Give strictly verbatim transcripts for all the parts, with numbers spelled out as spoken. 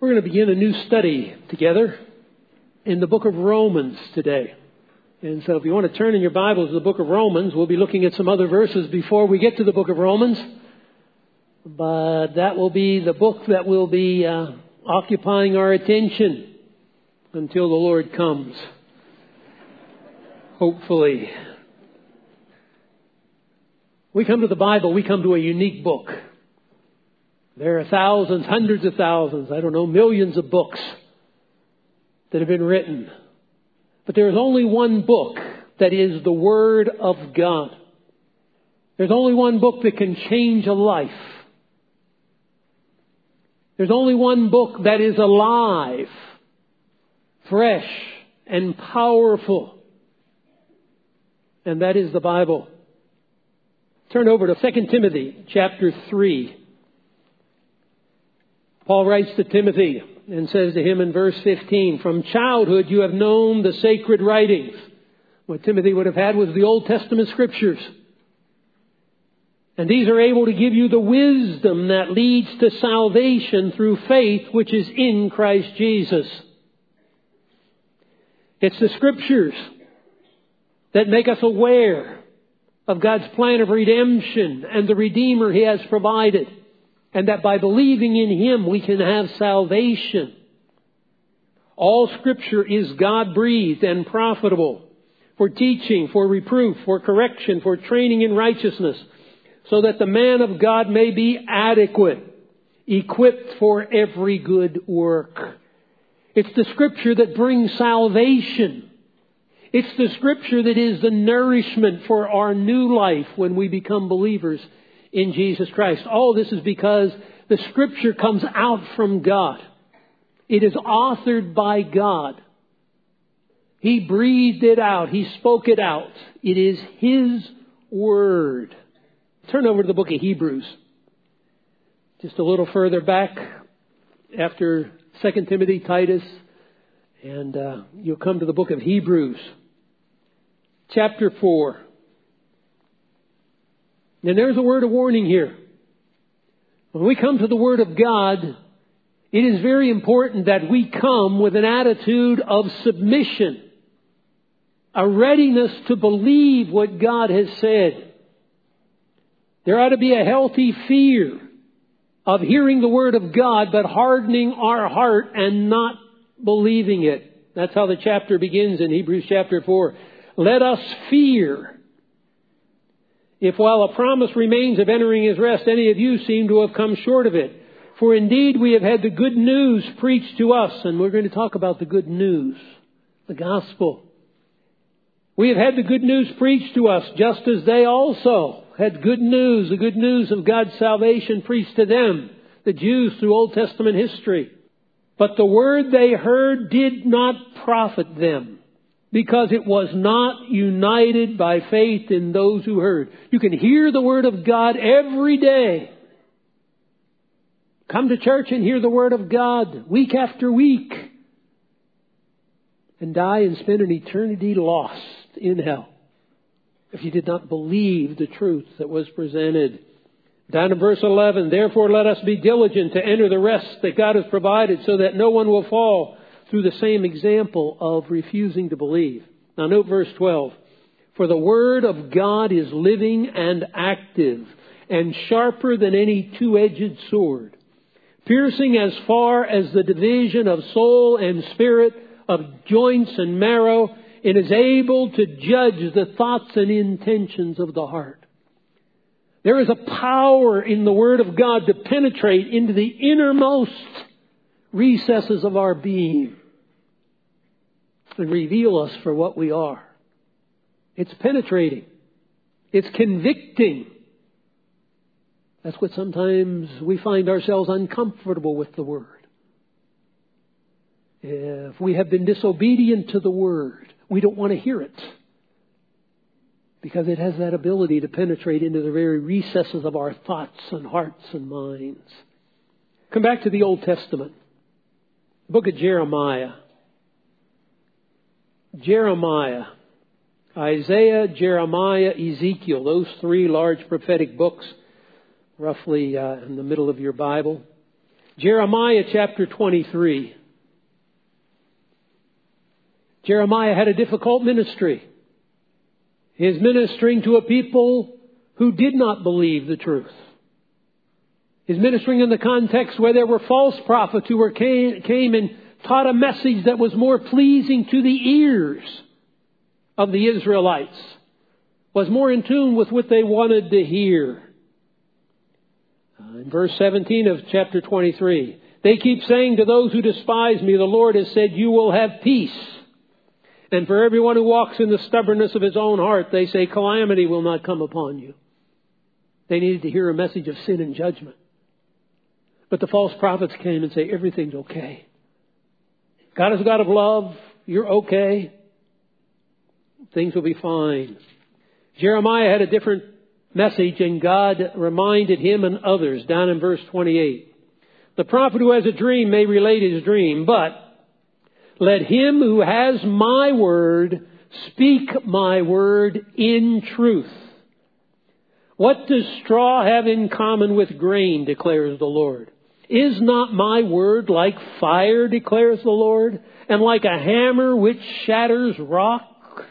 We're going to begin a new study together in the book of Romans today. And so if you want to turn in your Bibles to the book of Romans, we'll be looking at some other verses before we get to the book of Romans. But that will be the book that will be uh, occupying our attention until the Lord comes. Hopefully. We come to the Bible, we come to a unique book. There are thousands, hundreds of thousands, I don't know, millions of books that have been written. But there is only one book that is the Word of God. There's only one book that can change a life. There's only one book that is alive, fresh, and powerful. And that is the Bible. Turn over to Second Timothy chapter three. Paul writes to Timothy and says to him in verse fifteen, "From childhood you have known the sacred writings." What Timothy would have had was the Old Testament scriptures. "And these are able to give you the wisdom that leads to salvation through faith which is in Christ Jesus." It's the scriptures that make us aware of God's plan of redemption and the Redeemer He has provided. And that by believing in Him we can have salvation. All Scripture is God-breathed and profitable for teaching, for reproof, for correction, for training in righteousness, so that the man of God may be adequate, equipped for every good work. It's the Scripture that brings salvation. It's the Scripture that is the nourishment for our new life when we become believers in Jesus Christ. All this is because the Scripture comes out from God. It is authored by God. He breathed it out. He spoke it out. It is His Word. Turn over to the book of Hebrews. Just a little further back after Second Timothy, Titus, and uh, you'll come to the book of Hebrews. Chapter four. And there's a word of warning here. When we come to the Word of God, it is very important that we come with an attitude of submission, a readiness to believe what God has said. There ought to be a healthy fear of hearing the Word of God, but hardening our heart and not believing it. That's how the chapter begins in Hebrews chapter four. Let us fear. If while a promise remains of entering His rest, any of you seem to have come short of it. For indeed we have had the good news preached to us. And we're going to talk about the good news, the gospel. We have had the good news preached to us, just as they also had good news, the good news of God's salvation preached to them, the Jews through Old Testament history. But the word they heard did not profit them, because it was not united by faith in those who heard. You can hear the Word of God every day. Come to church and hear the Word of God week after week. And die and spend an eternity lost in hell if you did not believe the truth that was presented. Down in verse eleven, "Therefore let us be diligent to enter the rest that God has provided, so that no one will fall through the same example of refusing to believe." Now note verse twelve. "For the Word of God is living and active, and sharper than any two-edged sword, piercing as far as the division of soul and spirit, of joints and marrow, and is able to judge the thoughts and intentions of the heart." There is a power in the Word of God to penetrate into the innermost recesses of our being and reveal us for what we are. It's penetrating. It's convicting. That's what sometimes we find ourselves uncomfortable with the Word. If we have been disobedient to the Word, we don't want to hear it, because it has that ability to penetrate into the very recesses of our thoughts and hearts and minds. Come back to the Old Testament. The book of Jeremiah. Jeremiah. Isaiah, Jeremiah, Ezekiel. Those three large prophetic books, roughly uh, in the middle of your Bible. Jeremiah chapter twenty-three. Jeremiah had a difficult ministry. He is ministering to a people who did not believe the truth. He's ministering in the context where there were false prophets who were came, came and taught a message that was more pleasing to the ears of the Israelites, was more in tune with what they wanted to hear. Uh, in verse seventeen of chapter twenty-three, they keep saying to those who despise me, the Lord has said, you will have peace. And for everyone who walks in the stubbornness of his own heart, they say, calamity will not come upon you. They needed to hear a message of sin and judgment. But the false prophets came and say, everything's okay. God is a God of love. You're okay. Things will be fine. Jeremiah had a different message, and God reminded him and others down in verse twenty-eight. The prophet who has a dream may relate his dream, but let him who has my word speak my word in truth. What does straw have in common with grain, declares the Lord? Is not my word like fire, declares the Lord, and like a hammer which shatters rock?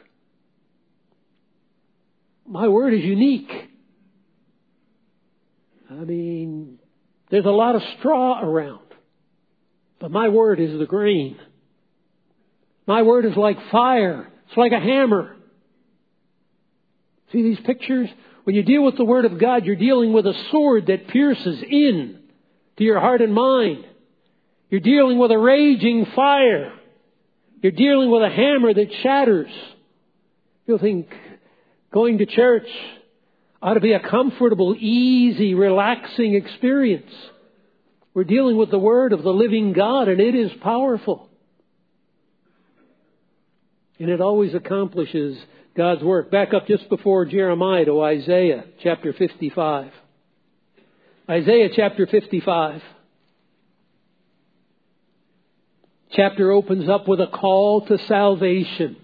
My word is unique. I mean, there's a lot of straw around, but my word is the grain. My word is like fire. It's like a hammer. See these pictures? When you deal with the Word of God, you're dealing with a sword that pierces in to your heart and mind. You're dealing with a raging fire. You're dealing with a hammer that shatters. You'll think going to church ought to be a comfortable, easy, relaxing experience. We're dealing with the Word of the living God, and it is powerful. And it always accomplishes God's work. Back up just before Jeremiah to Isaiah chapter fifty-five. Isaiah chapter fifty-five. Chapter opens up with a call to salvation.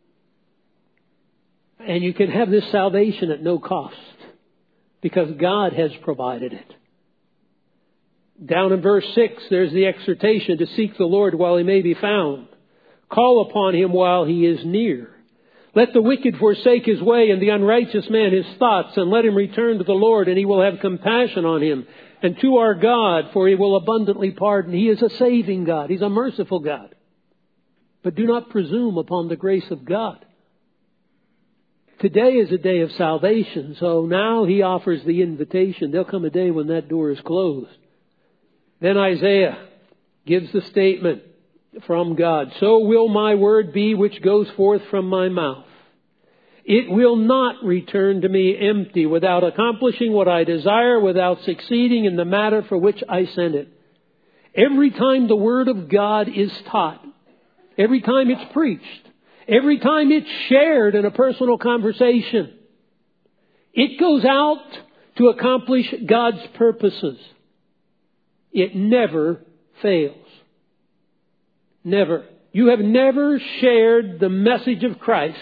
And you can have this salvation at no cost because God has provided it. Down in verse six, there's the exhortation to seek the Lord while He may be found. Call upon Him while He is near. Let the wicked forsake his way and the unrighteous man his thoughts, and let him return to the Lord, and He will have compassion on him. And to our God, for He will abundantly pardon. He is a saving God. He's a merciful God. But do not presume upon the grace of God. Today is a day of salvation, so now He offers the invitation. There'll come a day when that door is closed. Then Isaiah gives the statement from God. So will my word be which goes forth from my mouth. It will not return to me empty, without accomplishing what I desire, without succeeding in the matter for which I sent it. Every time the word of God is taught, every time it's preached, every time it's shared in a personal conversation, it goes out to accomplish God's purposes. It never fails. Never. You have never shared the message of Christ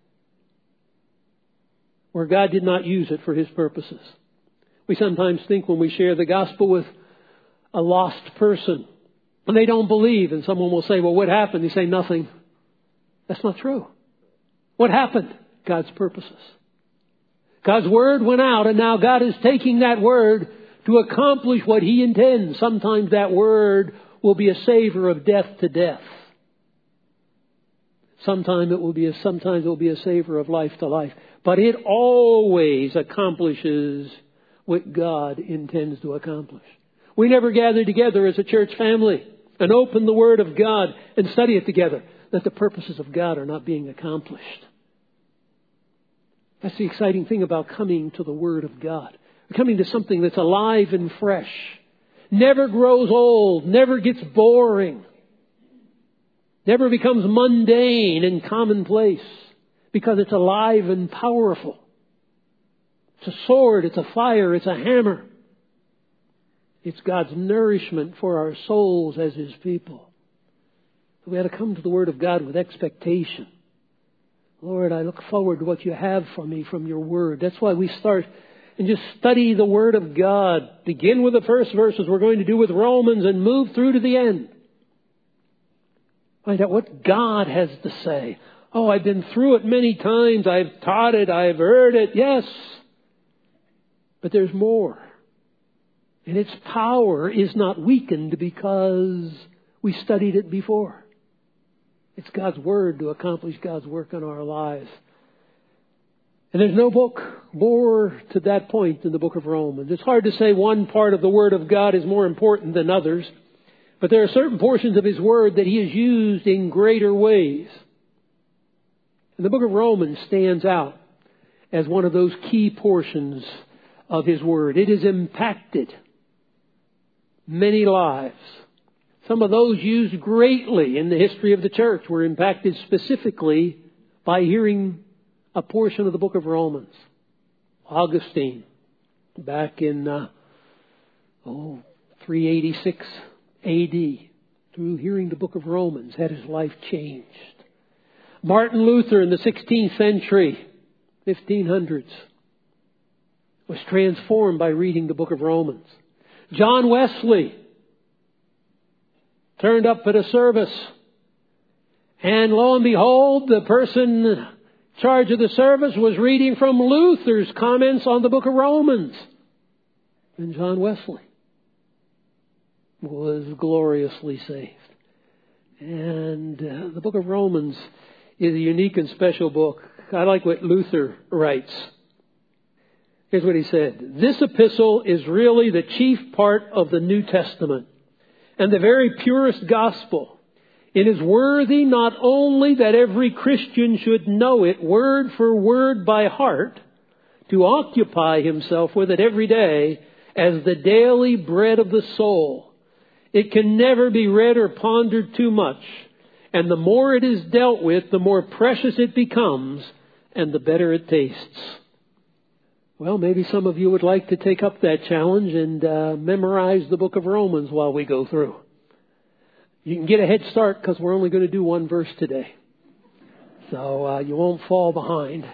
where God did not use it for His purposes. We sometimes think when we share the gospel with a lost person and they don't believe, and someone will say, well, what happened? You say, nothing. That's not true. What happened? God's purposes. God's word went out, and now God is taking that word to accomplish what He intends. Sometimes that word will be a savor of death to death. Sometimes it will be a, sometimes it will be a savor of life to life. But it always accomplishes what God intends to accomplish. We never gather together as a church family and open the Word of God and study it together that the purposes of God are not being accomplished. That's the exciting thing about coming to the Word of God. Coming to something that's alive and fresh. Never grows old, never gets boring, never becomes mundane and commonplace, because it's alive and powerful. It's a sword, it's a fire, it's a hammer. It's God's nourishment for our souls as His people. We have to come to the Word of God with expectation. Lord, I look forward to what You have for me from Your Word. That's why we start and just study the Word of God. Begin with the first verses we're going to do with Romans and move through to the end. Find out what God has to say. Oh, I've been through it many times. I've taught it. I've heard it. Yes. But there's more. And its power is not weakened because we studied it before. It's God's Word to accomplish God's work in our lives. And there's no book more to that point than the book of Romans. It's hard to say one part of the Word of God is more important than others. But there are certain portions of His Word that He has used in greater ways. And the book of Romans stands out as one of those key portions of His Word. It has impacted many lives. Some of those used greatly in the history of the church were impacted specifically by hearing a portion of the book of Romans. Augustine, back in uh, oh, three eighty-six A D, through hearing the book of Romans, had his life changed. Martin Luther in the sixteenth century, fifteen hundreds, was transformed by reading the book of Romans. John Wesley turned up at a service, and lo and behold, the person in charge of the service was reading from Luther's comments on the book of Romans. And John Wesley was gloriously saved. And uh, the book of Romans is a unique and special book. I like what Luther writes. Here's what he said. This epistle is really the chief part of the New Testament and the very purest gospel. It is worthy not only that every Christian should know it word for word by heart, to occupy himself with it every day as the daily bread of the soul. It can never be read or pondered too much, and the more it is dealt with, the more precious it becomes, and the better it tastes. Well, maybe some of you would like to take up that challenge and uh, memorize the book of Romans while we go through. You can get a head start because we're only going to do one verse today. So uh, you won't fall behind.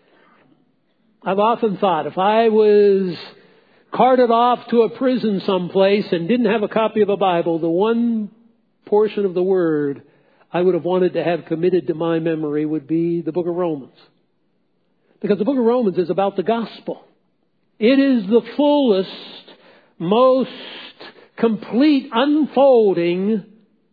I've often thought if I was carted off to a prison someplace and didn't have a copy of a Bible, the one portion of the Word I would have wanted to have committed to my memory would be the book of Romans. Because the book of Romans is about the gospel. It is the fullest, most complete unfolding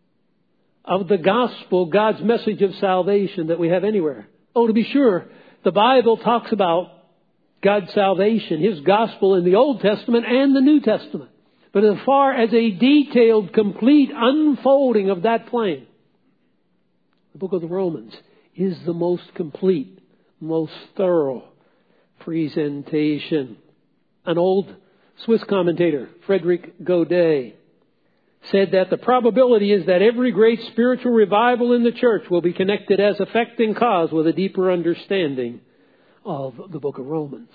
of the gospel, God's message of salvation that we have anywhere. Oh, to be sure, the Bible talks about God's salvation, His gospel in the Old Testament and the New Testament. But as far as a detailed, complete unfolding of that plan, the book of the Romans is the most complete, most thorough presentation. An old Swiss commentator, Frederick Godet, said that the probability is that every great spiritual revival in the church will be connected as effect and cause with a deeper understanding of the book of Romans.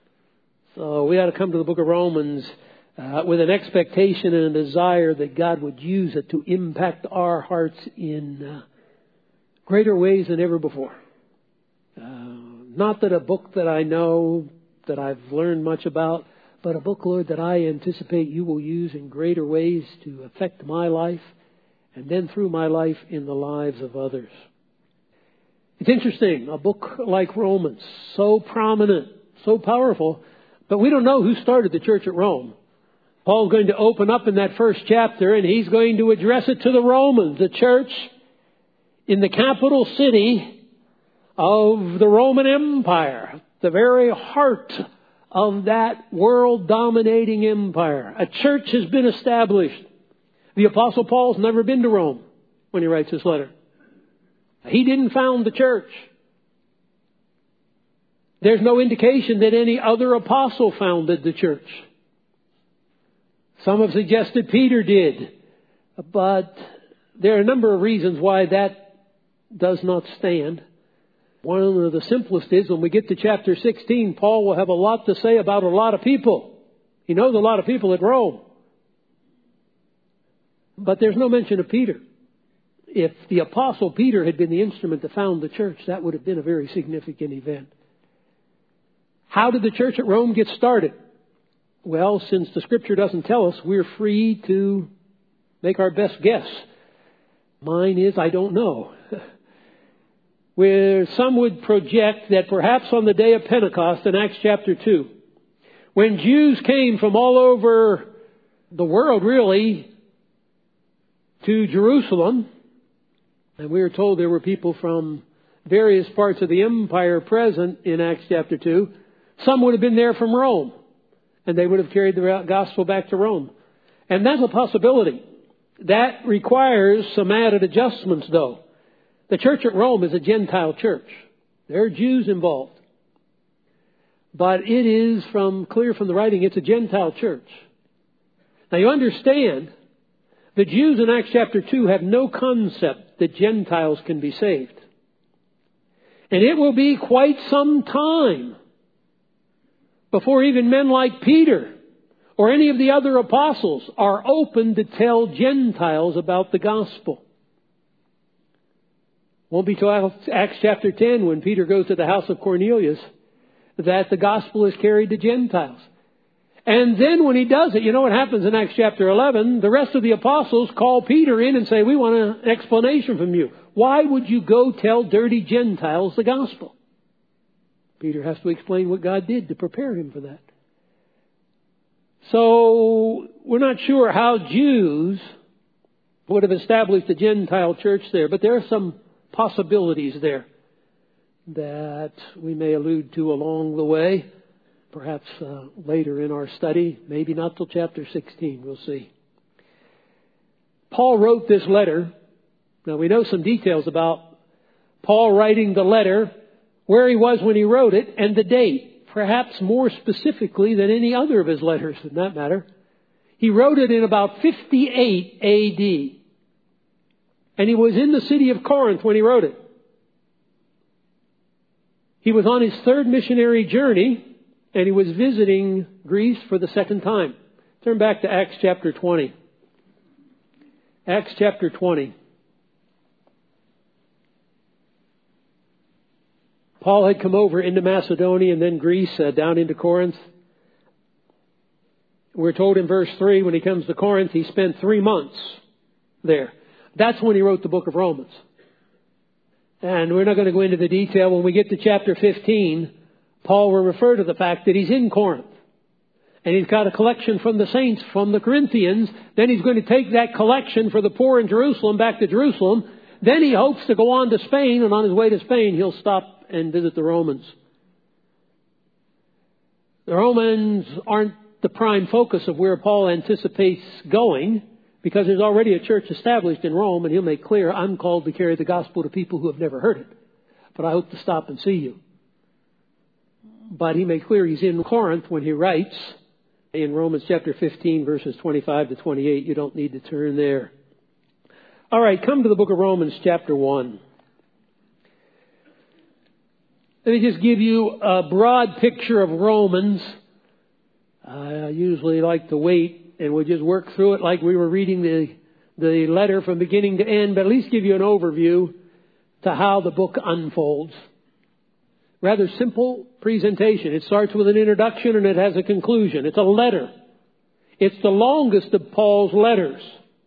So we ought to come to the book of Romans uh, with an expectation and a desire that God would use it to impact our hearts in uh, greater ways than ever before. Uh, not that a book that I know, that I've learned much about, but a book, Lord, that I anticipate you will use in greater ways to affect my life and then through my life in the lives of others. It's interesting, a book like Romans, so prominent, so powerful, but we don't know who started the church at Rome. Paul's going to open up in that first chapter and he's going to address it to the Romans, the church in the capital city of the Roman Empire, the very heart of that world-dominating empire. A church has been established. The Apostle Paul's never been to Rome when he writes this letter. He didn't found the church. There's no indication that any other apostle founded the church. Some have suggested Peter did, but there are a number of reasons why that does not stand. One of the simplest is when we get to chapter sixteen, Paul will have a lot to say about a lot of people. He knows a lot of people at Rome. But there's no mention of Peter. If the Apostle Peter had been the instrument to found the church, that would have been a very significant event. How did the church at Rome get started? Well, since the Scripture doesn't tell us, we're free to make our best guess. Mine is, I don't know. Where some would project that perhaps on the day of Pentecost in Acts chapter two, when Jews came from all over the world, really, to Jerusalem, and we were told there were people from various parts of the empire present in Acts chapter two, some would have been there from Rome, and they would have carried the gospel back to Rome. And that's a possibility. That requires some added adjustments, though. The church at Rome is a Gentile church. There are Jews involved. But it is from clear from the writing, it's a Gentile church. Now you understand, the Jews in Acts chapter two have no concept that Gentiles can be saved. And it will be quite some time before even men like Peter or any of the other apostles are open to tell Gentiles about the gospel. Won't be till Acts chapter ten, when Peter goes to the house of Cornelius, that the gospel is carried to Gentiles. And then when he does it, you know what happens in Acts chapter eleven? The rest of the apostles call Peter in and say, we want an explanation from you. Why would you go tell dirty Gentiles the gospel? Peter has to explain what God did to prepare him for that. So we're not sure how Jews would have established a Gentile church there, but there are some possibilities there that we may allude to along the way, perhaps uh, later in our study, maybe not till chapter sixteen, we'll see. Paul wrote this letter. Now we know some details about Paul writing the letter, where he was when he wrote it, and the date. Perhaps more specifically than any other of his letters, in that matter. He wrote it in about fifty-eight A D. And he was in the city of Corinth when he wrote it. He was on his third missionary journey, and he was visiting Greece for the second time. Turn back to Acts chapter twenty. Acts chapter twenty. Paul had come over into Macedonia and then Greece, uh, down into Corinth. We're told in verse three, when he comes to Corinth, he spent three months there. That's when he wrote the book of Romans. And we're not going to go into the detail. When we get to chapter fifteen, Paul will refer to the fact that he's in Corinth. And he's got a collection from the saints, from the Corinthians. Then he's going to take that collection for the poor in Jerusalem back to Jerusalem. Then he hopes to go on to Spain, and on his way to Spain, he'll stop and visit the Romans. The Romans aren't the prime focus of where Paul anticipates going, because there's already a church established in Rome, and he'll make clear, I'm called to carry the gospel to people who have never heard it. But I hope to stop and see you. But he made clear he's in Corinth when he writes in Romans chapter fifteen, verses twenty-five to twenty-eight. You don't need to turn there. All right, come to the book of Romans chapter one. Let me just give you a broad picture of Romans. I usually like to wait and we'll just work through it like we were reading the, the letter from beginning to end, but at least give you an overview to how the book unfolds. Rather simple presentation. It starts with an introduction and it has a conclusion. It's a letter. It's the longest of Paul's letters.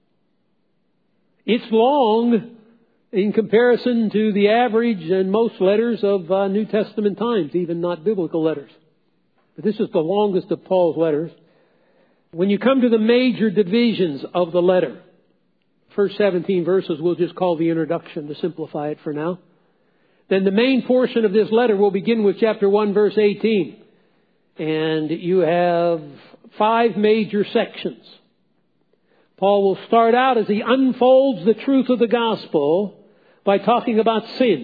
It's long in comparison to the average and most letters of uh, New Testament times, even not biblical letters. But this is the longest of Paul's letters. When you come to the major divisions of the letter, first seventeen verses we'll just call the introduction to simplify it for now. Then the main portion of this letter will begin with chapter one, verse eighteen. And you have five major sections. Paul will start out as he unfolds the truth of the gospel by talking about sin,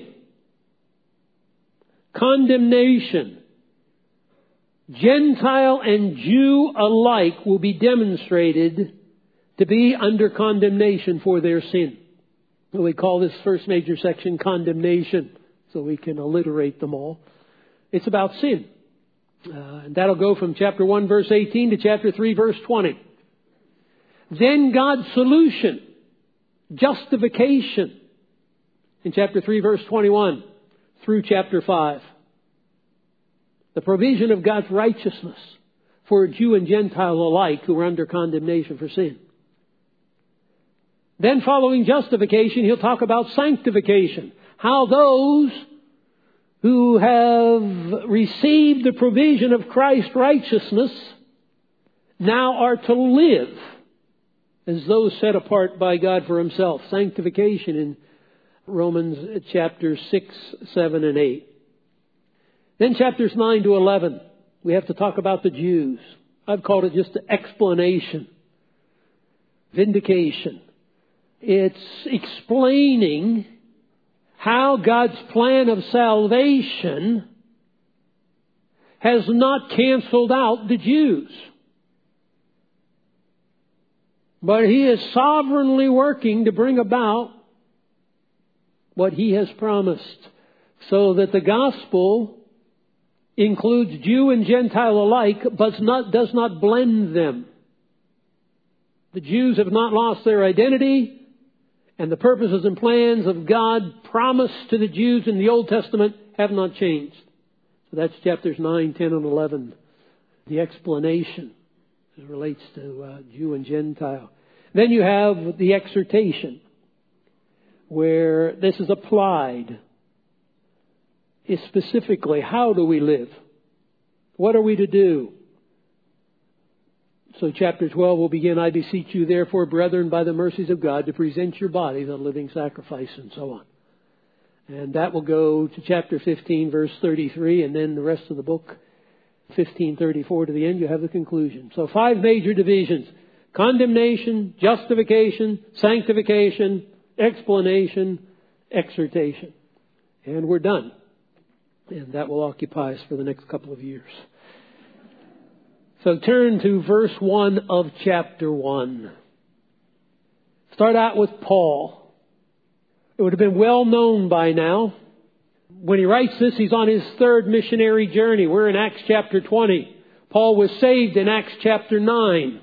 condemnation. Gentile and Jew alike will be demonstrated to be under condemnation for their sin. We call this first major section condemnation, so we can alliterate them all. It's about sin. Uh, and that'll go from chapter one, verse eighteen to chapter three, verse twenty. Then God's solution, justification, in chapter three, verse twenty-one, through chapter five. The provision of God's righteousness for Jew and Gentile alike who are under condemnation for sin. Then following justification, he'll talk about sanctification. How those who have received the provision of Christ's righteousness now are to live as those set apart by God for Himself. Sanctification in Romans chapters six, seven, and eight. Then chapters nine to eleven, we have to talk about the Jews. I've called it just the explanation. Vindication. It's explaining how God's plan of salvation has not canceled out the Jews. But He is sovereignly working to bring about what He has promised, so that the gospel includes Jew and Gentile alike, but not, does not blend them. The Jews have not lost their identity, and the purposes and plans of God promised to the Jews in the Old Testament have not changed. So that's chapters nine, ten, and eleven. The explanation as it relates to uh, Jew and Gentile. Then you have the exhortation, where this is applied. Is specifically, how do we live? What are we to do? So chapter twelve will begin, I beseech you therefore, brethren, by the mercies of God, to present your bodies a living sacrifice, and so on. And that will go to chapter fifteen, verse thirty-three, and then the rest of the book, fifteen thirty-four to the end, you have the conclusion. So five major divisions: condemnation, justification, sanctification, explanation, exhortation. And we're done. And that will occupy us for the next couple of years. So turn to verse one of chapter one. Start out with Paul. It would have been well known by now. When he writes this, he's on his third missionary journey. We're in Acts chapter twenty. Paul was saved in Acts chapter nine.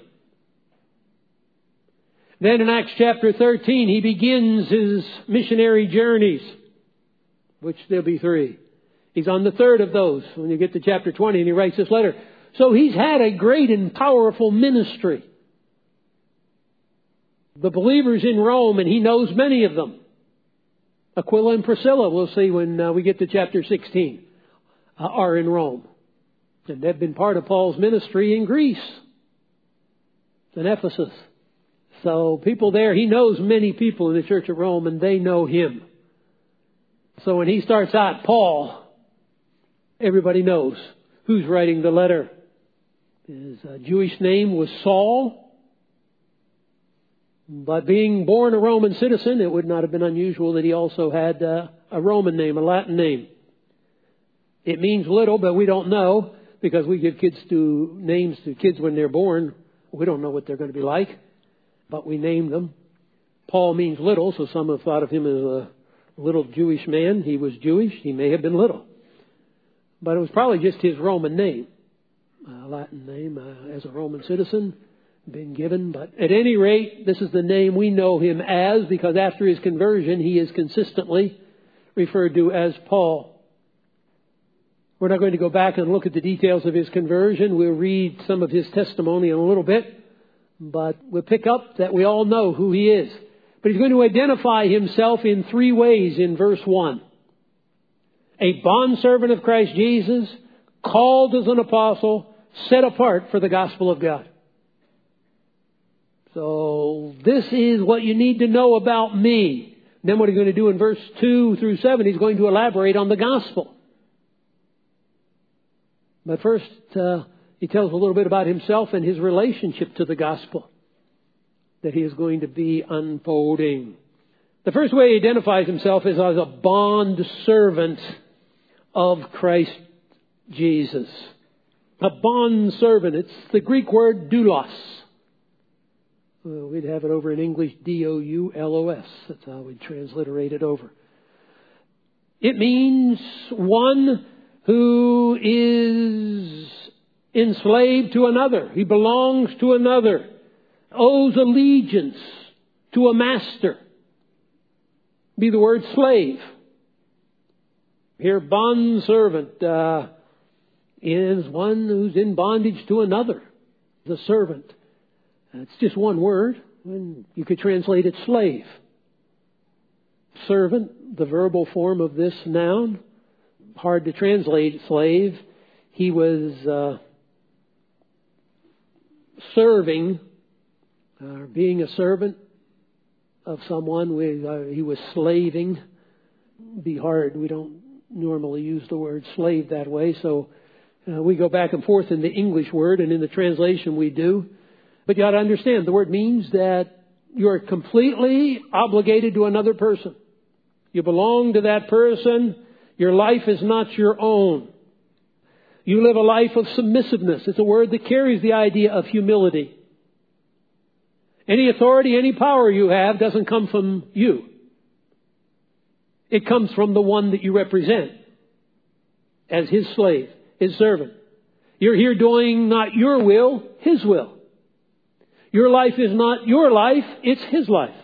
Then in Acts chapter thirteen, he begins his missionary journeys, which there'll be three. He's on the third of those when you get to chapter twenty, and he writes this letter. So he's had a great and powerful ministry. The believers in Rome, and he knows many of them. Aquila and Priscilla, we'll see when uh, we get to chapter sixteen, uh, are in Rome. And they've been part of Paul's ministry in Greece, in Ephesus. So people there, he knows many people in the church of Rome, and they know him. So when he starts out, Paul, everybody knows who's writing the letter. His uh, Jewish name was Saul. But being born a Roman citizen, it would not have been unusual that he also had uh, a Roman name, a Latin name. It means little, but we don't know, because we give kids to names to kids when they're born. We don't know what they're going to be like, but we name them. Paul means little, so some have thought of him as a little Jewish man. He was Jewish. He may have been little. But it was probably just his Roman name, a Latin name, uh, as a Roman citizen, been given. But at any rate, this is the name we know him as, because after his conversion, he is consistently referred to as Paul. We're not going to go back and look at the details of his conversion. We'll read some of his testimony in a little bit, but we'll pick up that we all know who he is. But he's going to identify himself in three ways in verse one. A bondservant of Christ Jesus, called as an apostle, set apart for the gospel of God. So this is what you need to know about me. Then what he's going to do in verse two through seven, he's going to elaborate on the gospel. But first, uh, he tells a little bit about himself and his relationship to the gospel that he is going to be unfolding. The first way he identifies himself is as a bond servant of Christ Jesus. A bond servant. It's the Greek word doulos. Well, we'd have it over in English, D O U L O S. That's how we'd transliterate it over. It means one who is enslaved to another. He belongs to another. Owes allegiance to a master. Be the word slave. Here, bond servant. Uh, is one who's in bondage to another, the servant. It's just one word. You could translate it slave. Servant, the verbal form of this noun. Hard to translate slave. He was uh, serving, uh, being a servant of someone. We, uh, he was slaving. Be hard. We don't normally use the word slave that way, so uh, we go back and forth in the English word, and in the translation we do. But you ought to understand, the word means that you're completely obligated to another person. You belong to that person. Your life is not your own. You live a life of submissiveness. It's a word that carries the idea of humility. Any authority, any power you have doesn't come from you. It comes from the one that you represent as His slave, His servant. You're here doing not your will, His will. Your life is not your life, it's His life.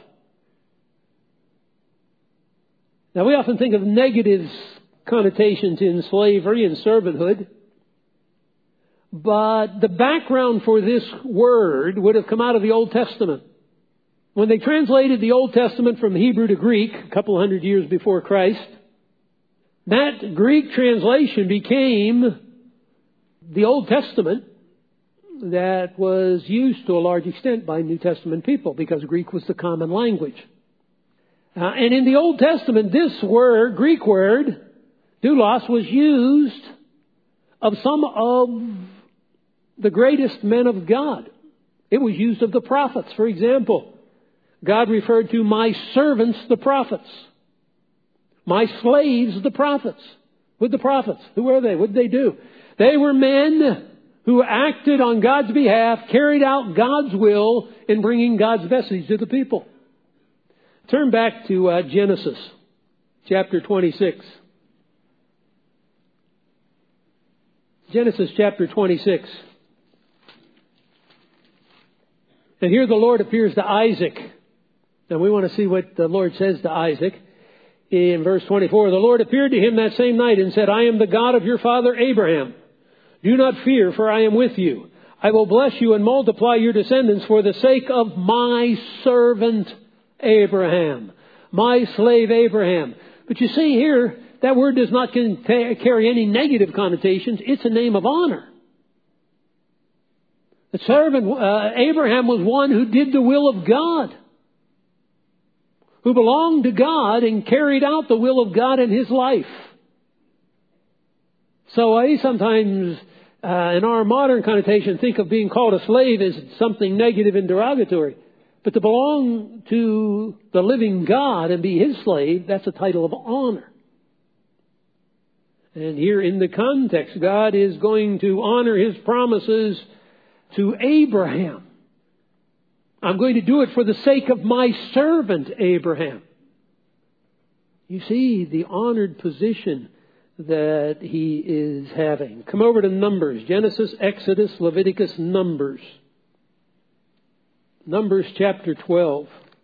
Now, we often think of negative connotations in slavery and servanthood, but the background for this word would have come out of the Old Testament. When they translated the Old Testament from Hebrew to Greek a couple hundred years before Christ, that Greek translation became the Old Testament that was used to a large extent by New Testament people because Greek was the common language. Uh, and in the Old Testament, this word, Greek word, doulos, was used of some of the greatest men of God. It was used of the prophets, for example. God referred to my servants, the prophets. My slaves, the prophets. With the prophets. Who were they? What did they do? They were men who acted on God's behalf, carried out God's will in bringing God's message to the people. Turn back to uh, Genesis chapter twenty-six. Genesis chapter twenty-six. And here the Lord appears to Isaac. And we want to see what the Lord says to Isaac. In verse twenty-four, the Lord appeared to him that same night and said, I am the God of your father Abraham. Do not fear, for I am with you. I will bless you and multiply your descendants for the sake of my servant Abraham. My slave Abraham. But you see here, that word does not carry any negative connotations. It's a name of honor. The servant, uh, Abraham, was one who did the will of God, who belonged to God and carried out the will of God in his life. So I sometimes, uh, in our modern connotation, think of being called a slave as something negative and derogatory. But to belong to the living God and be His slave, that's a title of honor. And here in the context, God is going to honor His promises to Abraham. I'm going to do it for the sake of my servant Abraham. You see the honored position that he is having. Come over to Numbers. Genesis, Exodus, Leviticus, Numbers. Numbers chapter twelve.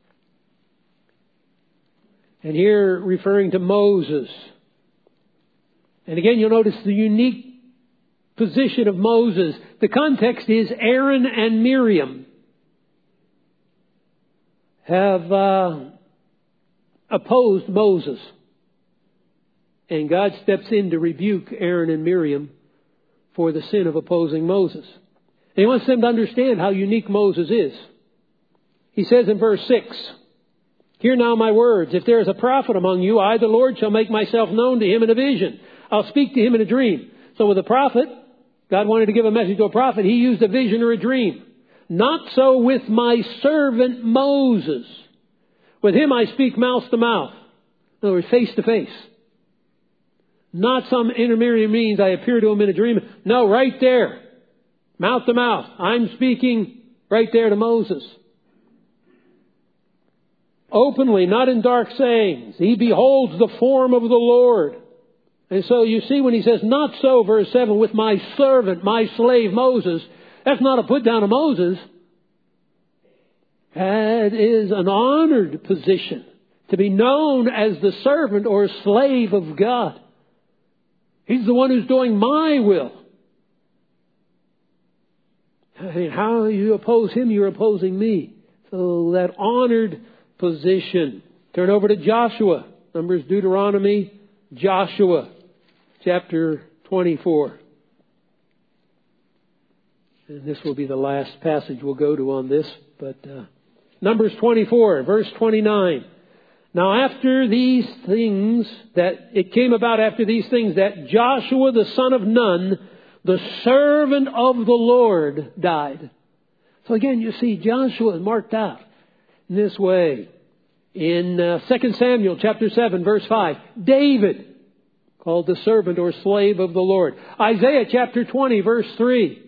And here referring to Moses. And again, you'll notice the unique position of Moses. The context is Aaron and Miriam have uh, opposed Moses. And God steps in to rebuke Aaron and Miriam for the sin of opposing Moses. And He wants them to understand how unique Moses is. He says in verse six, Hear now my words. If there is a prophet among you, I, the Lord, shall make myself known to him in a vision. I'll speak to him in a dream. So with a prophet, God wanted to give a message to a prophet. He used a vision or a dream. Not so with my servant Moses. With him I speak mouth to mouth. In other words, face to face. Not some intermediary means I appear to him in a dream. No, right there. Mouth to mouth. I'm speaking right there to Moses. Openly, not in dark sayings. He beholds the form of the Lord. And so you see when he says, not so, verse seven, with my servant, my slave Moses, that's not a put down of Moses. That is an honored position to be known as the servant or slave of God. He's the one who's doing my will. I mean, how you oppose him, you're opposing me. So that honored position. Turn over to Joshua. Numbers, Deuteronomy, Joshua, chapter twenty-four. And this will be the last passage we'll go to on this. But uh, Numbers twenty-four, verse twenty-nine. Now after these things, that it came about after these things, that Joshua the son of Nun, the servant of the Lord, died. So again, you see, Joshua is marked out in this way. In uh, Second Samuel chapter seven, verse five, David, called the servant or slave of the Lord. Isaiah chapter twenty, verse three.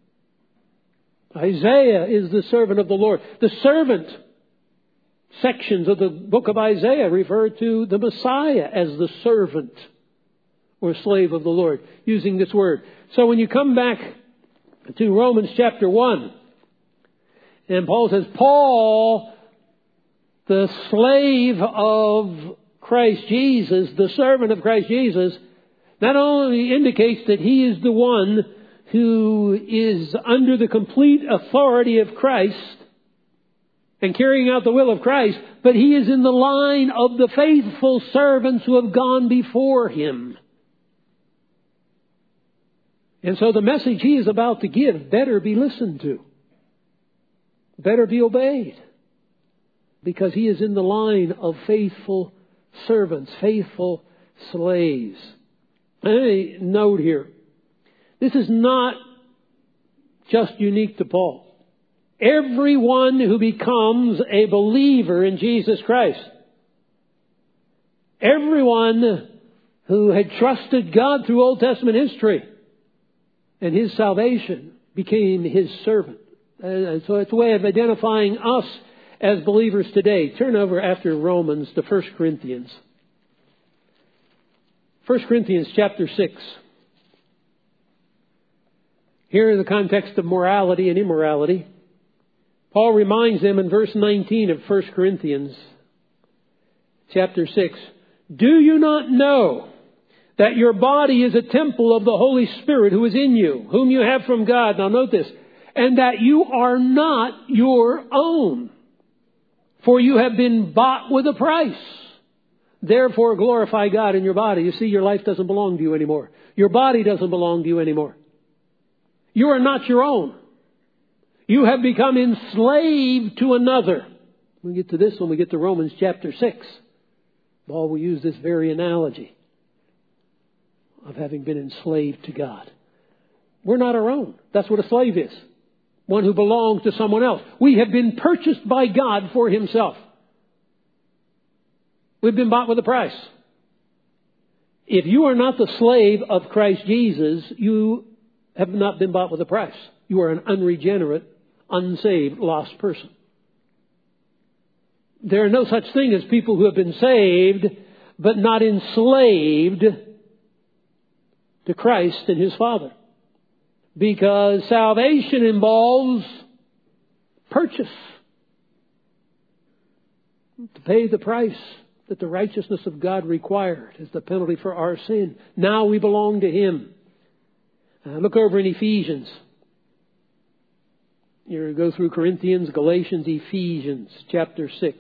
Isaiah is the servant of the Lord. The servant sections of the book of Isaiah refer to the Messiah as the servant or slave of the Lord, using this word. So when you come back to Romans chapter one, and Paul says, Paul, the slave of Christ Jesus, the servant of Christ Jesus, not only indicates that he is the one who is under the complete authority of Christ and carrying out the will of Christ, but he is in the line of the faithful servants who have gone before him. And so the message he is about to give better be listened to, better be obeyed, because he is in the line of faithful servants, faithful slaves. A note here. This is not just unique to Paul. Everyone who becomes a believer in Jesus Christ, everyone who had trusted God through Old Testament history and his salvation, became his servant. And so it's a way of identifying us as believers today. Turn over after Romans to First Corinthians. First Corinthians chapter six. Here in the context of morality and immorality, Paul reminds them in verse nineteen of First Corinthians chapter six, do you not know that your body is a temple of the Holy Spirit who is in you, whom you have from God? Now note this, and that you are not your own, for you have been bought with a price. Therefore glorify God in your body. You see, your life doesn't belong to you anymore. Your body doesn't belong to you anymore. You are not your own. You have become enslaved to another. We'll get to this when we get to Romans chapter six. Paul will use this very analogy of having been enslaved to God. We're not our own. That's what a slave is. One who belongs to someone else. We have been purchased by God for himself. We've been bought with a price. If you are not the slave of Christ Jesus, you have not been bought with a price. You are an unregenerate, unsaved, lost person. There are no such thing as people who have been saved but not enslaved to Christ and his Father. Because salvation involves purchase. To pay the price that the righteousness of God required as the penalty for our sin. Now we belong to him. Uh, look over in Ephesians. You go through Corinthians, Galatians, Ephesians, chapter six.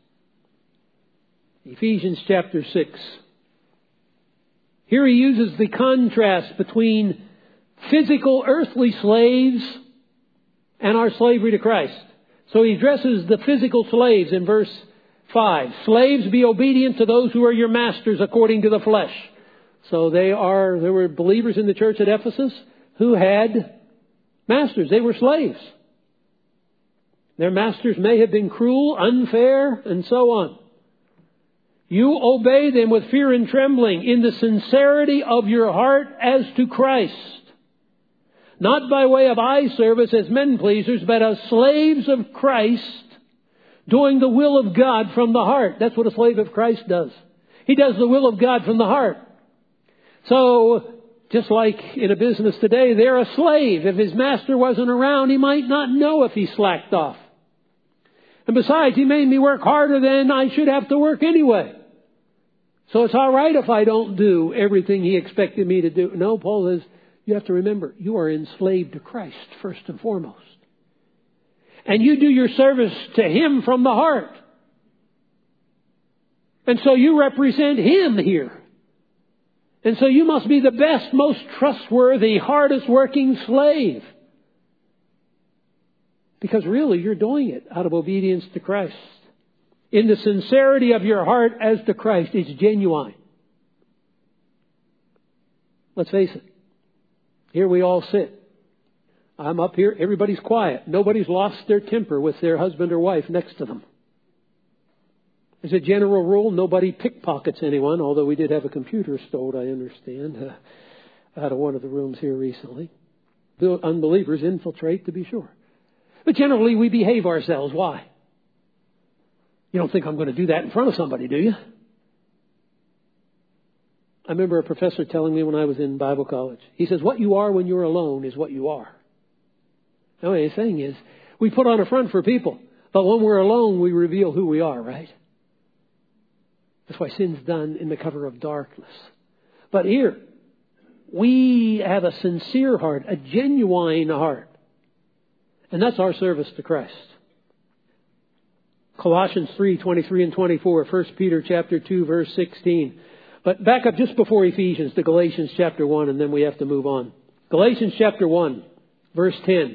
Ephesians chapter six. Here he uses the contrast between physical earthly slaves and our slavery to Christ. So he addresses the physical slaves in verse five. Slaves, be obedient to those who are your masters according to the flesh. So they are, there were believers in the church at Ephesus who had masters. They were slaves. Their masters may have been cruel, unfair, and so on. You obey them with fear and trembling in the sincerity of your heart as to Christ. Not by way of eye service as men pleasers, but as slaves of Christ, doing the will of God from the heart. That's what a slave of Christ does. He does the will of God from the heart. So, just like in a business today, they're a slave. If his master wasn't around, he might not know if he slacked off. And besides, he made me work harder than I should have to work anyway. So it's all right if I don't do everything he expected me to do. No, Paul says, You have to remember, you are enslaved to Christ first and foremost. And you do your service to Him from the heart. And so you represent Him here. And so you must be the best, most trustworthy, hardest working slave. Because really you're doing it out of obedience to Christ. In the sincerity of your heart as to Christ, it's genuine. Let's face it. Here we all sit. I'm up here, everybody's quiet. Nobody's lost their temper with their husband or wife next to them. As a general rule, nobody pickpockets anyone, although we did have a computer stolen, I understand, uh, out of one of the rooms here recently. The unbelievers infiltrate, to be sure. But generally, we behave ourselves. Why? You don't think I'm going to do that in front of somebody, do you? I remember a professor telling me when I was in Bible college. He says, what you are when you're alone is what you are. Now, what he's saying is, we put on a front for people, but when we're alone, we reveal who we are, right? That's why sin's done in the cover of darkness. But here, we have a sincere heart, a genuine heart. And that's our service to Christ. Colossians three, twenty-three and twenty-four, First Peter chapter two, verse sixteen. But back up just before Ephesians to Galatians chapter one, and then we have to move on. Galatians chapter one, verse ten.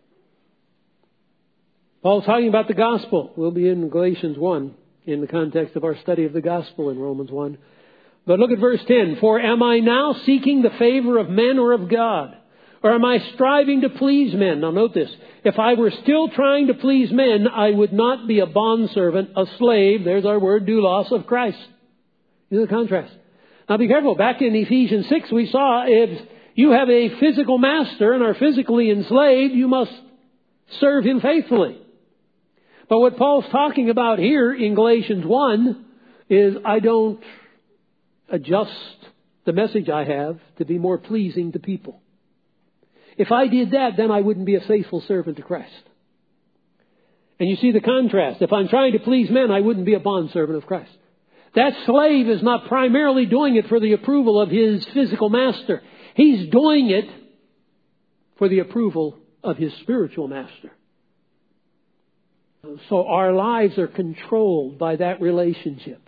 Paul's talking about the gospel. We'll be in Galatians one in the context of our study of the gospel in Romans one. But look at verse ten. For am I now seeking the favor of men or of God? Or am I striving to please men? Now note this. If I were still trying to please men, I would not be a bondservant, a slave, there's our word, doulos, of Christ. Here's the contrast. Now be careful. Back in Ephesians six, we saw if you have a physical master and are physically enslaved, you must serve him faithfully. But what Paul's talking about here in Galatians one is I don't adjust the message I have to be more pleasing to people. If I did that, then I wouldn't be a faithful servant to Christ. And you see the contrast. If I'm trying to please men, I wouldn't be a bondservant of Christ. That slave is not primarily doing it for the approval of his physical master. He's doing it for the approval of his spiritual master. So our lives are controlled by that relationship.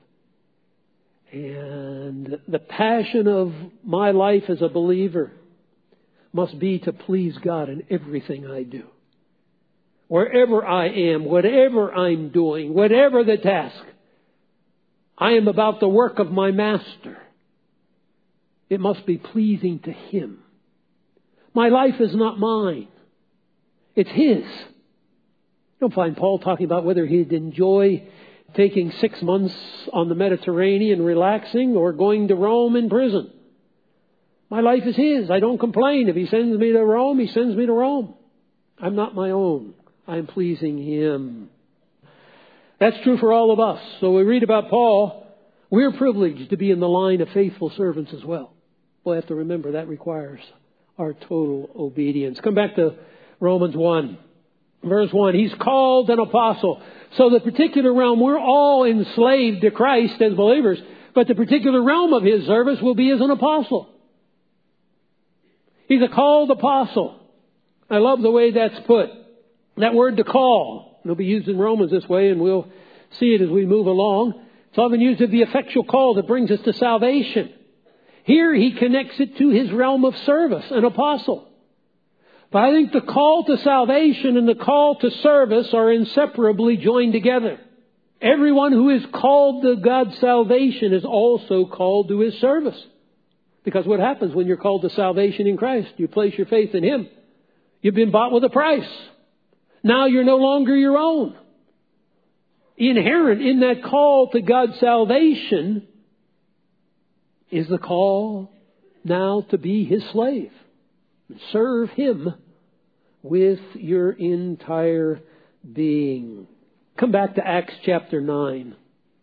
And the passion of my life as a believer must be to please God in everything I do. Wherever I am, whatever I'm doing, whatever the task, I am about the work of my master. It must be pleasing to him. My life is not mine. It's his. You don't find Paul talking about whether he'd enjoy taking six months on the Mediterranean relaxing or going to Rome in prison. My life is his. I don't complain. If he sends me to Rome, he sends me to Rome. I'm not my own. I'm pleasing him. That's true for all of us. So we read about Paul. We're privileged to be in the line of faithful servants as well. We'll have to remember that requires our total obedience. Come back to Romans one. Verse one. He's called an apostle. So the particular realm, we're all enslaved to Christ as believers. But the particular realm of his service will be as an apostle. He's a called apostle. I love the way that's put. That word to call, it'll be used in Romans this way, and we'll see it as we move along. It's often used of the effectual call that brings us to salvation. Here he connects it to his realm of service, an apostle. But I think the call to salvation and the call to service are inseparably joined together. Everyone who is called to God's salvation is also called to his service. Because what happens when you're called to salvation in Christ? You place your faith in him. You've been bought with a price. Now you're no longer your own. Inherent in that call to God's salvation is the call now to be his slave. Serve him with your entire being. Come back to Acts chapter nine.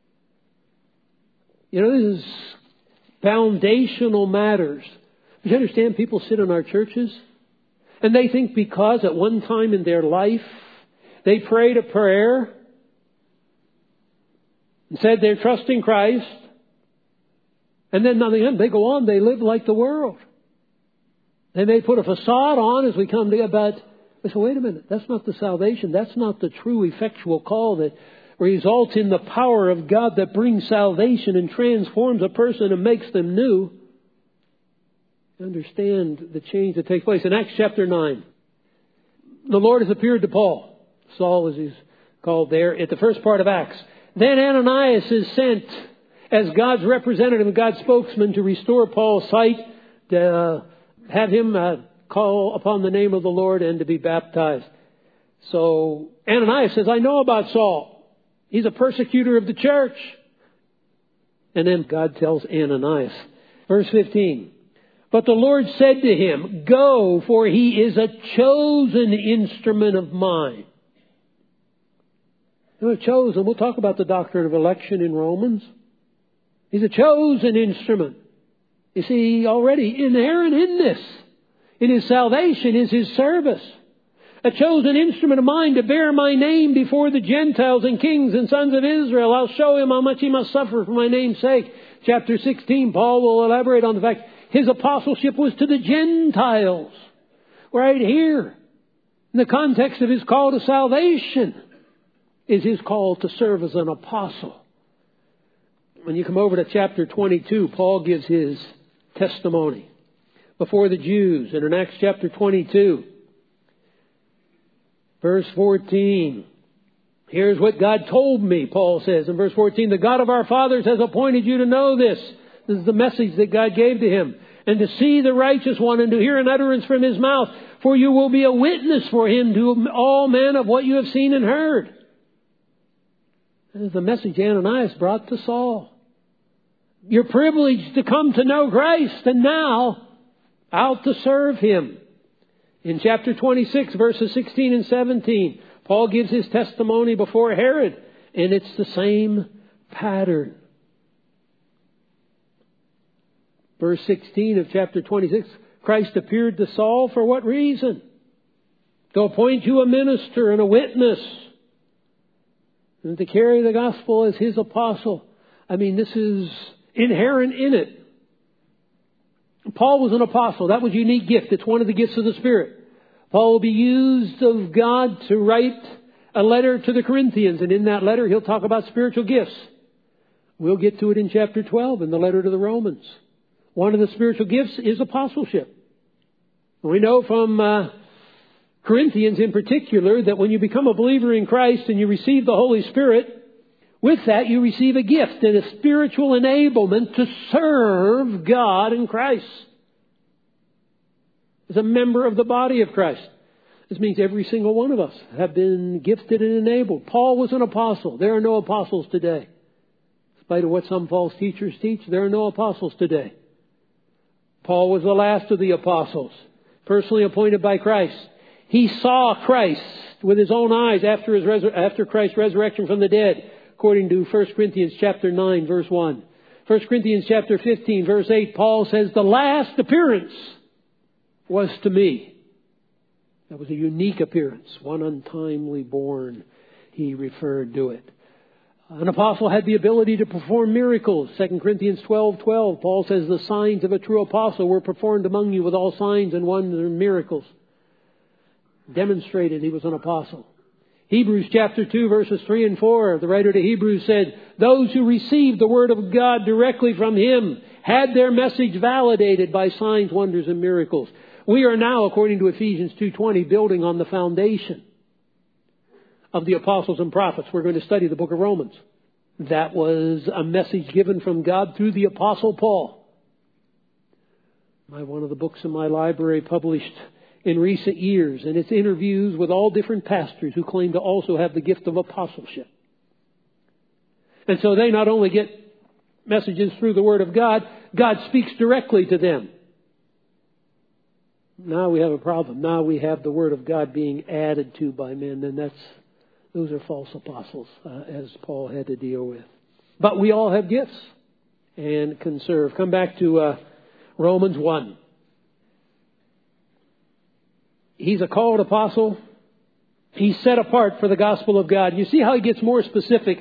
You know, this is foundational matters. You understand, people sit in our churches and they think because at one time in their life they prayed a prayer and said they're trusting Christ, and then nothing happened. They go on, they live like the world. They may put a facade on as we come to, but I say, wait a minute, that's not the salvation. That's not the true effectual call that results in the power of God that brings salvation and transforms a person and makes them new. Understand the change that takes place. In Acts chapter nine, the Lord has appeared to Paul. Saul, as he's called there, at the first part of Acts. Then Ananias is sent as God's representative, God's spokesman, to restore Paul's sight, to uh, have him uh, call upon the name of the Lord and to be baptized. So Ananias says, I know about Saul. He's a persecutor of the church. And then God tells Ananias, verse fifteen, but the Lord said to him, go, for he is a chosen instrument of mine. You know, chosen, we'll talk about the doctrine of election in Romans. He's a chosen instrument. You see, already inherent in this, in his salvation, is his service. A chosen instrument of mine to bear my name before the Gentiles and kings and sons of Israel. I'll show him how much he must suffer for my name's sake. Chapter sixteen, Paul will elaborate on the fact his apostleship was to the Gentiles. Right here, in the context of his call to salvation, is his call to serve as an apostle. When you come over to chapter twenty-two, Paul gives his testimony before the Jews. And in Acts chapter twenty-two, verse fourteen, here's what God told me, Paul says in verse fourteen, the God of our fathers has appointed you to know this. This is the message that God gave to him. And to see the righteous one and to hear an utterance from his mouth. For you will be a witness for him to all men of what you have seen and heard. This is the message Ananias brought to Saul. You're privileged to come to know Christ, and now out to serve him. In chapter twenty-six, verses sixteen and seventeen, Paul gives his testimony before Herod, and it's the same pattern. Verse sixteen of chapter twenty-six, Christ appeared to Saul for what reason? To appoint you a minister and a witness, and to carry the gospel as his apostle. I mean, this is inherent in it. Paul was an apostle. That was a unique gift. It's one of the gifts of the Spirit. Paul will be used of God to write a letter to the Corinthians. And in that letter, he'll talk about spiritual gifts. We'll get to it in chapter twelve in the letter to the Romans. One of the spiritual gifts is apostleship. We know from uh, Corinthians in particular that when you become a believer in Christ and you receive the Holy Spirit, with that you receive a gift and a spiritual enablement to serve God and Christ as a member of the body of Christ. This means every single one of us have been gifted and enabled. Paul was an apostle. There are no apostles today. In spite of what some false teachers teach, there are no apostles today. Paul was the last of the apostles, personally appointed by Christ. He saw Christ with his own eyes after his resur- after Christ's resurrection from the dead, according to First Corinthians chapter nine, verse one. First Corinthians chapter fifteen, verse eight, Paul says, the last appearance was to me. That was a unique appearance, one untimely born, he referred to it. An apostle had the ability to perform miracles. Second Corinthians twelve twelve, Paul says, the signs of a true apostle were performed among you with all signs and wonders and miracles. Demonstrated he was an apostle. Hebrews chapter two, verses three and four, the writer to Hebrews said, those who received the word of God directly from him had their message validated by signs, wonders, and miracles. We are now, according to Ephesians two twenty, building on the foundation of the apostles and prophets. We're going to study the book of Romans. That was a message given from God through the apostle Paul. My, one of the books in my library published in recent years, and it's interviews with all different pastors who claim to also have the gift of apostleship. And so they not only get messages through the Word of God, God speaks directly to them. Now we have a problem. Now we have the Word of God being added to by men, and that's those are false apostles, uh, as Paul had to deal with. But we all have gifts and can serve. Come back to uh, Romans one. He's a called apostle. He's set apart for the gospel of God. You see how he gets more specific.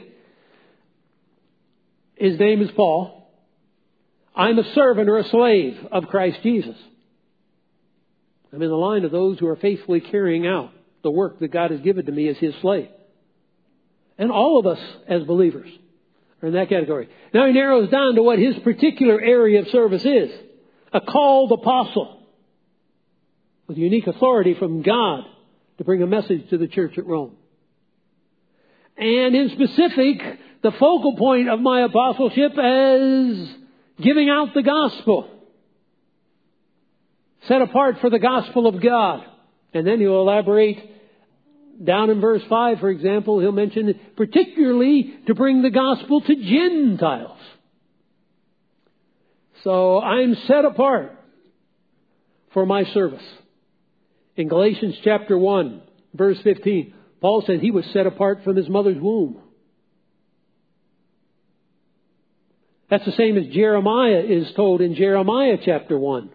His name is Paul. I'm a servant or a slave of Christ Jesus. I'm in the line of those who are faithfully carrying out the work that God has given to me as His slave. And all of us as believers are in that category. Now he narrows down to what his particular area of service is. A called apostle with unique authority from God to bring a message to the church at Rome. And in specific, the focal point of my apostleship is giving out the gospel. Set apart for the gospel of God. And then he'll elaborate down in verse five, for example, he'll mention particularly to bring the gospel to Gentiles. So I'm set apart for my service. In Galatians chapter one, verse fifteen, Paul said he was set apart from his mother's womb. That's the same as Jeremiah is told in Jeremiah chapter one.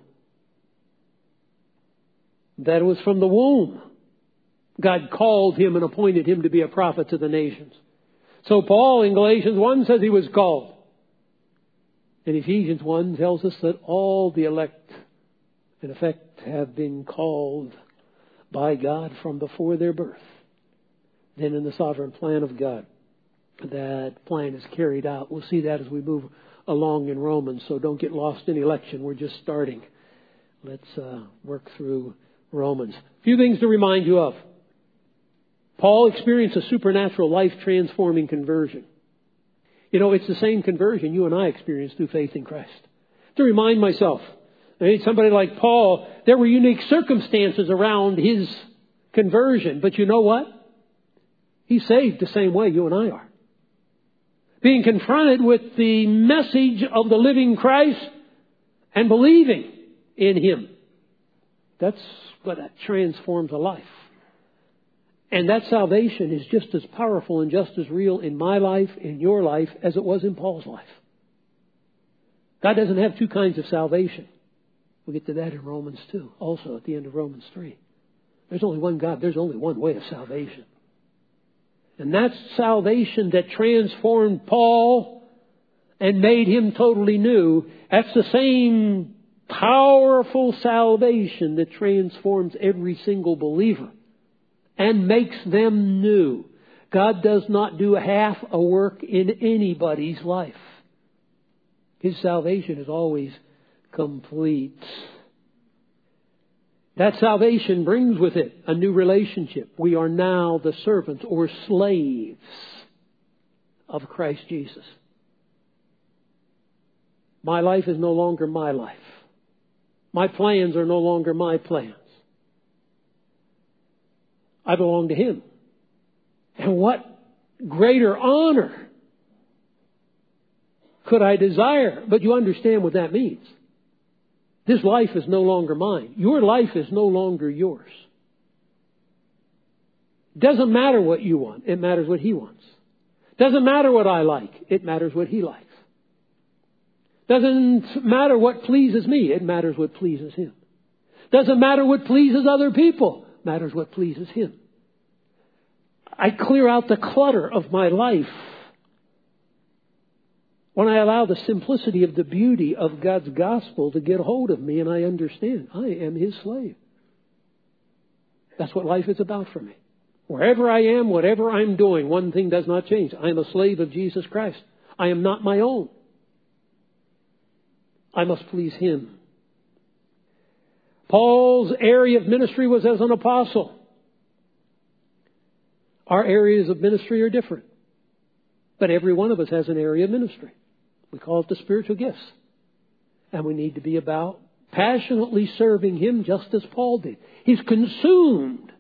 That it was from the womb God called him and appointed him to be a prophet to the nations. So Paul in Galatians one says he was called. And Ephesians one tells us that all the elect, in effect, have been called by God from before their birth. Then in the sovereign plan of God, that plan is carried out. We'll see that as we move along in Romans, so don't get lost in election. We're just starting. Let's uh, work through Romans. A few things to remind you of. Paul experienced a supernatural life-transforming conversion. You know, it's the same conversion you and I experienced through faith in Christ. To remind myself, I mean, somebody like Paul, there were unique circumstances around his conversion. But you know what? He's saved the same way you and I are. Being confronted with the message of the living Christ and believing in Him. That's what transforms a life. And that salvation is just as powerful and just as real in my life, in your life, as it was in Paul's life. God doesn't have two kinds of salvation. We'll get to that in Romans two, also at the end of Romans three. There's only one God. There's only one way of salvation. And that's salvation that transformed Paul and made him totally new. That's the same powerful salvation that transforms every single believer and makes them new. God does not do half a work in anybody's life. His salvation is always complete. That salvation brings with it a new relationship. We are now the servants or slaves of Christ Jesus. My life is no longer my life. My plans are no longer my plans. I belong to Him. And what greater honor could I desire? But you understand what that means. This life is no longer mine. Your life is no longer yours. Doesn't matter what you want. It matters what He wants. Doesn't matter what I like. It matters what He likes. Doesn't matter what pleases me. It matters what pleases Him. Doesn't matter what pleases other people. It matters what pleases Him. I clear out the clutter of my life when I allow the simplicity of the beauty of God's gospel to get hold of me and I understand I am His slave. That's what life is about for me. Wherever I am, whatever I'm doing, one thing does not change. I am a slave of Jesus Christ. I am not my own. I must please Him. Paul's area of ministry was as an apostle. Our areas of ministry are different. But every one of us has an area of ministry. We call it the spiritual gifts. And we need to be about passionately serving Him just as Paul did. He's consumed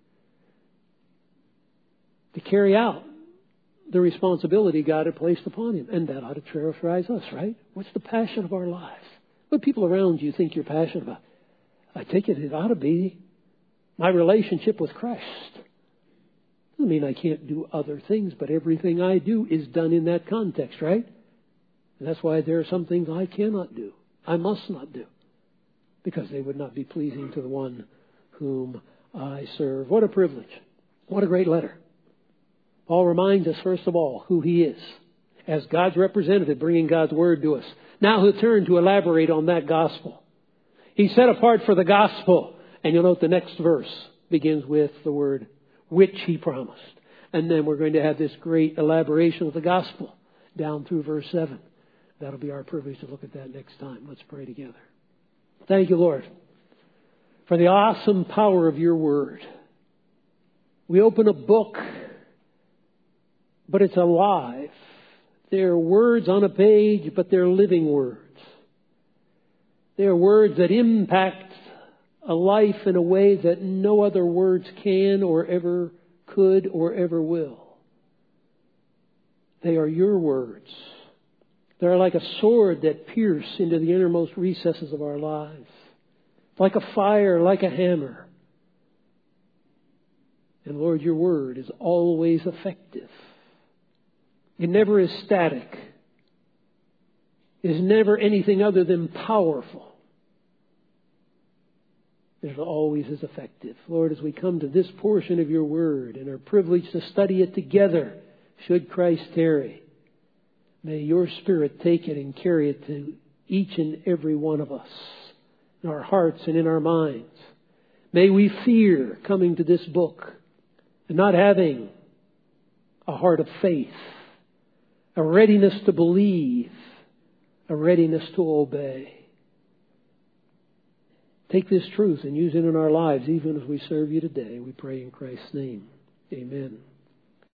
to carry out the responsibility God had placed upon him. And that ought to characterize us, right? What's the passion of our lives? What people around you think you're passionate about? I take it it ought to be my relationship with Christ. Doesn't mean I can't do other things, but everything I do is done in that context, right? And that's why there are some things I cannot do. I must not do. Because they would not be pleasing to the one whom I serve. What a privilege. What a great letter. Paul reminds us, first of all, who he is as God's representative bringing God's word to us. Now he'll turn to elaborate on that gospel. He's set apart for the gospel. And you'll note the next verse begins with the word which He promised. And then we're going to have this great elaboration of the gospel down through verse seven. That'll be our privilege to look at that next time. Let's pray together. Thank you, Lord, for the awesome power of your word. We open a book, but it's alive. They're words on a page, but they're living words. They're words that impact a life in a way that no other words can or ever could or ever will. They are your words. They're like a sword that pierce into the innermost recesses of our lives. Like a fire, like a hammer. And Lord, your word is always effective. It never is static. It is never anything other than powerful. It always is effective. Lord, as we come to this portion of your word and are privileged to study it together, should Christ tarry, may your Spirit take it and carry it to each and every one of us, in our hearts and in our minds. May we fear coming to this book and not having a heart of faith, a readiness to believe, a readiness to obey. Take this truth and use it in our lives, even as we serve you today. We pray in Christ's name. Amen.